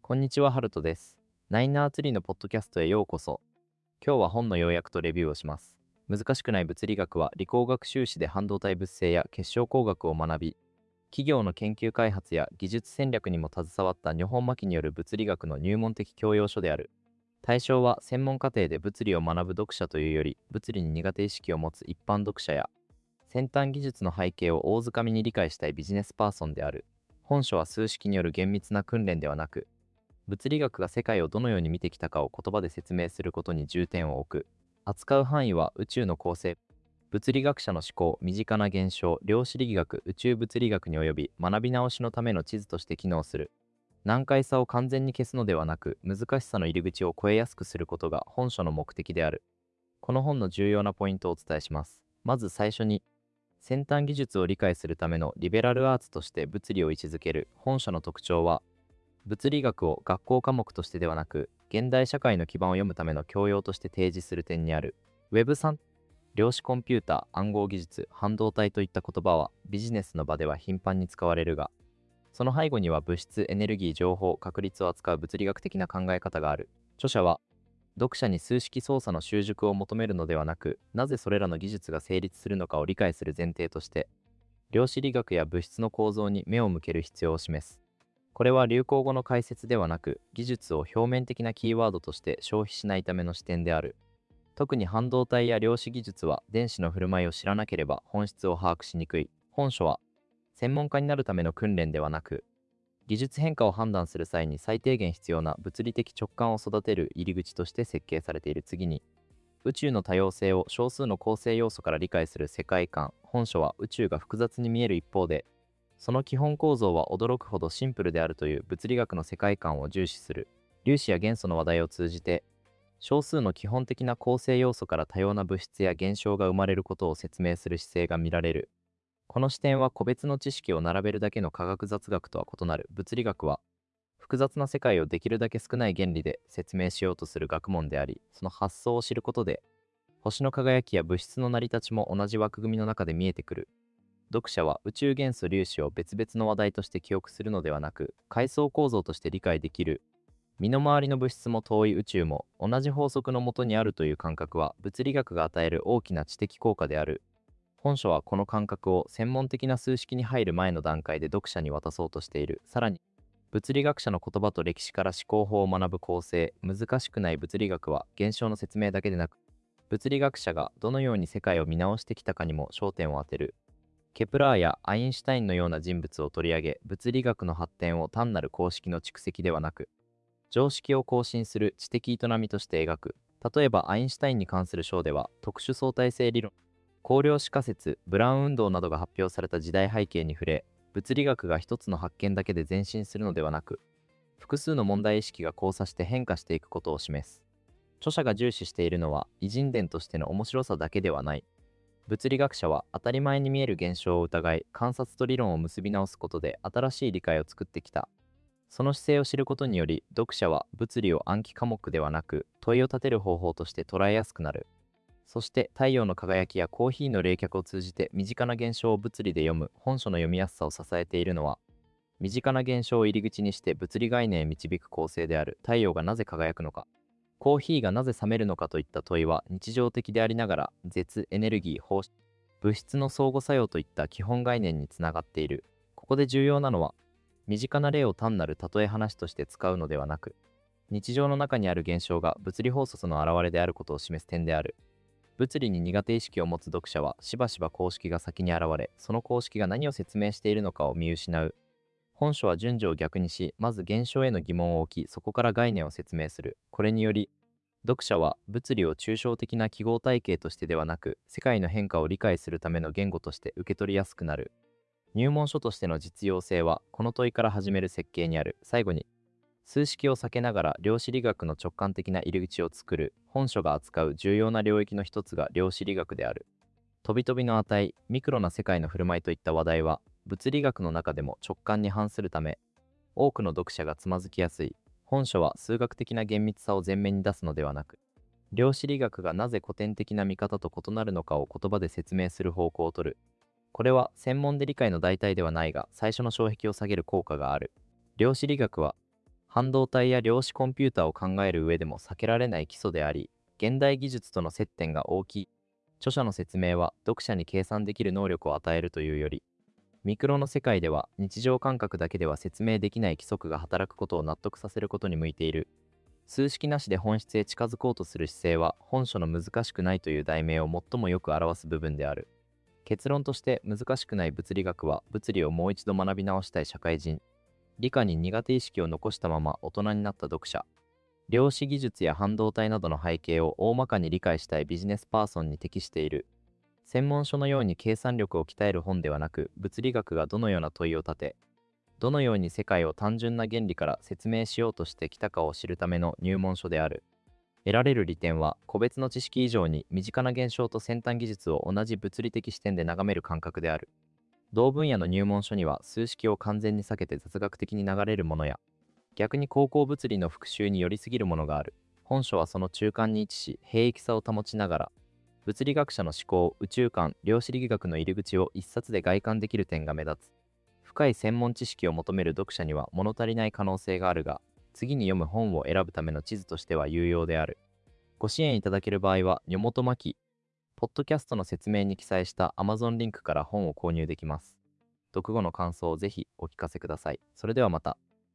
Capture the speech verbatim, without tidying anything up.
こんにちは、ハルトです。ナインナーツリーのポッドキャストへようこそ。今日は本の要約とレビューをします。難しくない物理学は理工学修士で半導体物性や結晶工学を学び、企業の研究開発や技術戦略にも携わった女本巻による物理学の入門的教養書である。対象は専門課程で物理を学ぶ読者というより、物理に苦手意識を持つ一般読者や、先端技術の背景を大掴みに理解したいビジネスパーソンである。本書は数式による厳密な訓練ではなく、物理学が世界をどのように見てきたかを言葉で説明することに重点を置く。扱う範囲は宇宙の構成、物理学者の思考、身近な現象、量子力学、宇宙物理学に及び学び直しのための地図として機能する。難解さを完全に消すのではなく、難しさの入り口を越えやすくすることが本書の目的である。この本の重要なポイントをお伝えします。まず最初に、先端技術を理解するためのリベラルアーツとして物理を位置づける本書の特徴は、物理学を学校科目としてではなく、現代社会の基盤を読むための教養として提示する点にある。ウェブさん、量子コンピューター、暗号技術、半導体といった言葉はビジネスの場では頻繁に使われるが、その背後には物質、エネルギー、情報、確率を扱う物理学的な考え方がある。著者は、読者に数式操作の習熟を求めるのではなく、なぜそれらの技術が成立するのかを理解する前提として、量子力学や物質の構造に目を向ける必要を示す。これは流行語の解説ではなく、技術を表面的なキーワードとして消費しないための視点である。特に半導体や量子技術は電子の振る舞いを知らなければ本質を把握しにくい。本書は、専門家になるための訓練ではなく、技術変化を判断する際に最低限必要な物理的直感を育てる入り口として設計されている。次に、宇宙の多様性を少数の構成要素から理解する世界観。本書は宇宙が複雑に見える一方で、その基本構造は驚くほどシンプルであるという物理学の世界観を重視する。粒子や元素の話題を通じて、少数の基本的な構成要素から多様な物質や現象が生まれることを説明する姿勢が見られる。この視点は個別の知識を並べるだけの科学雑学とは異なる。物理学は、複雑な世界をできるだけ少ない原理で説明しようとする学問であり、その発想を知ることで、星の輝きや物質の成り立ちも同じ枠組みの中で見えてくる。読者は宇宙元素粒子を別々の話題として記憶するのではなく、階層構造として理解できる。身の回りの物質も遠い宇宙も同じ法則のもとにあるという感覚は物理学が与える大きな知的効果である。本書はこの感覚を専門的な数式に入る前の段階で読者に渡そうとしている。さらに、物理学者の言葉と歴史から思考法を学ぶ構成。難しくない物理学は現象の説明だけでなく、物理学者がどのように世界を見直してきたかにも焦点を当てる。ケプラーやアインシュタインのような人物を取り上げ、物理学の発展を単なる公式の蓄積ではなく、常識を更新する知的営みとして描く。例えばアインシュタインに関する章では、特殊相対性理論、光量子仮説、ブラウン運動などが発表された時代背景に触れ、物理学が一つの発見だけで前進するのではなく、複数の問題意識が交差して変化していくことを示す。著者が重視しているのは、偉人伝としての面白さだけではない。物理学者は当たり前に見える現象を疑い、観察と理論を結び直すことで新しい理解を作ってきた。その姿勢を知ることにより、読者は物理を暗記科目ではなく、問いを立てる方法として捉えやすくなる。そして太陽の輝きやコーヒーの冷却を通じて身近な現象を物理で読む。本書の読みやすさを支えているのは、身近な現象を入り口にして物理概念へ導く構成である。太陽がなぜ輝くのか、コーヒーがなぜ冷めるのかといった問いは日常的でありながら、絶、エネルギー、放射、物質の相互作用といった基本概念につながっている。ここで重要なのは、身近な例を単なる例え話として使うのではなく、日常の中にある現象が物理法則の表れであることを示す点である。物理に苦手意識を持つ読者はしばしば公式が先に現れ、その公式が何を説明しているのかを見失う。本書は順序を逆にし、まず現象への疑問を置き、そこから概念を説明する。これにより、読者は物理を抽象的な記号体系としてではなく、世界の変化を理解するための言語として受け取りやすくなる。入門書としての実用性は、この問いから始める設計にある。最後に、数式を避けながら量子力学の直感的な入り口を作る。本書が扱う重要な領域の一つが量子力学である。飛び飛びの値、ミクロな世界の振る舞いといった話題は、物理学の中でも直感に反するため、多くの読者がつまずきやすい。本書は数学的な厳密さを前面に出すのではなく、量子力学がなぜ古典的な見方と異なるのかを言葉で説明する方向を取る。これは専門で理解の代替ではないが、最初の障壁を下げる効果がある。量子力学は、 半導体や量子コンピューターを考える上でも避けられない基礎であり、現代技術との接点が大きい。著者の説明は読者に計算できる能力を与えるというより、ミクロの世界では日常感覚だけでは説明できない規則が働くことを納得させることに向いている。数式なしで本質へ近づこうとする姿勢は本書の難しくないという題名を最もよく表す部分である。結論として難しくない物理学は物理をもう一度学び直したい社会人、理科に苦手意識を残したまま大人になった読者、量子技術や半導体などの背景を大まかに理解したいビジネスパーソンに適している。専門書のように計算力を鍛える本ではなく、物理学がどのような問いを立て、どのように世界を単純な原理から説明しようとしてきたかを知るための入門書である。得られる利点は、個別の知識以上に身近な現象と先端技術を同じ物理的視点で眺める感覚である。同分野の入門書には数式を完全に避けて雑学的に流れるものや、逆に高校物理の復習に寄りすぎるものがある。本書はその中間に位置し、平易さを保ちながら、物理学者の思考、宇宙観、量子力学の入り口を一冊で外観できる点が目立つ。深い専門知識を求める読者には物足りない可能性があるが、次に読む本を選ぶための地図としては有用である。ご支援いただける場合は、女元真希、ポッドキャストの説明に記載した Amazon リンクから本を購入できます。読後の感想をぜひお聞かせください。それではまた。